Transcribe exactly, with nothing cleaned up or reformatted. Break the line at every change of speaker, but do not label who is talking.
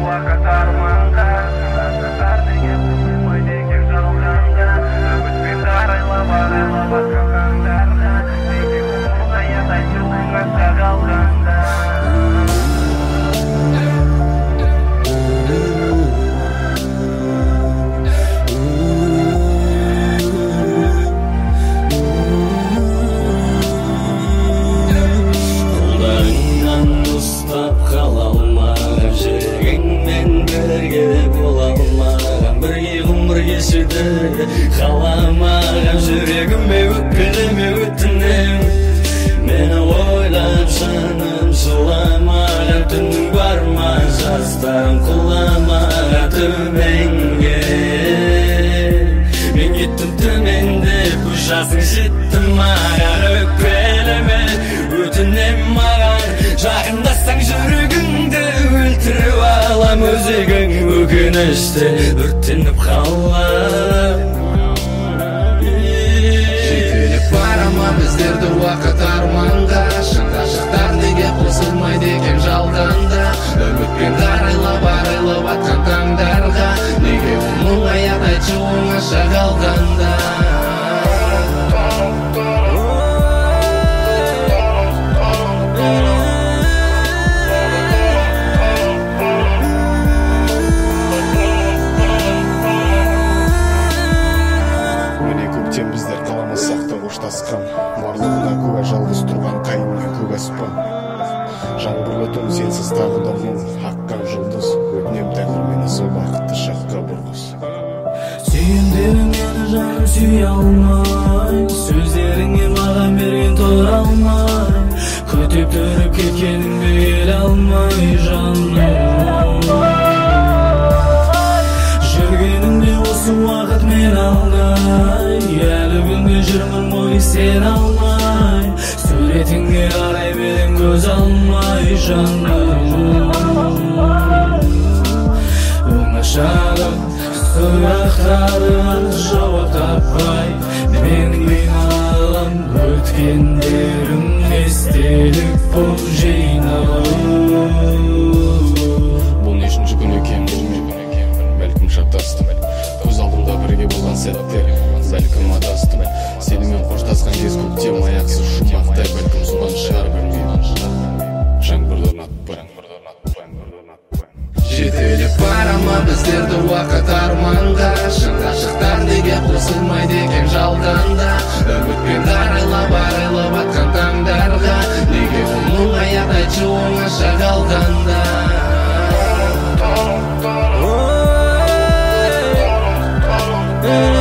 уақыт арманға шындасықтар деген болмайды екен жалғанда үмітпен арайлап арайлап атқан таңдарға неге мұңай атайшы оңаша қалғанда
қаламаған жүрегіме өкпелеме өтінем мені ойлап жаным жыламаған түнің бар ма жастарым құламаған төменге мен кеттім төмендеп үш жасың жетті маған өкпелеме өтінем маған жақындасаң жүрегіңді өлтіріп алам өзегің өкініште өртеніп қалам
біздерді уақыт арманға шын ғашықтар неге қосылмайды екен жалғанда үмітпен арайлап арайлап атқан таңдарға неге мұңай атайшы оңаша қалғанда
біздер қаламасақ та қоштасқан барлығына куә жалғыз тұрған қайын мен көк аспан жаңбырлы түн сенсіз тағы да мұң аққан жұлдыз өтінем тәңір мені сол бақытты шаққа бұрғыз
сүйемдерің мені жаным сүйе алмай сөздеріңе маған берген тұра алмай көтеп түріп кеткеніңді келе алмай жаным жүргеніңде осы уақыт мен алдай әлі күнге жүрмін ғой сен алмай суретіңе қарай берем көз алмай жаным оңашада сұрақтарыма жауап таппай мен қиналам өткендерім естелік боп жиналып
бұл нешінші күн екен бәлкім шатастым көз алдымда бірге болған сәттер бәлкім адастым сенімен қоштасқан кез көктем аяқсыз жұмақтай бәлкім содан шығар білмеймін жаңбырлы ұнатпай
жетелеп бара ма біздерді уақыт арманға шын ғашықтар неге қосылмайды екен жалғанда үмітпен арайлап арайлап атқан таңдарға неге мұңай атайшы оңаша қалғанда
Oh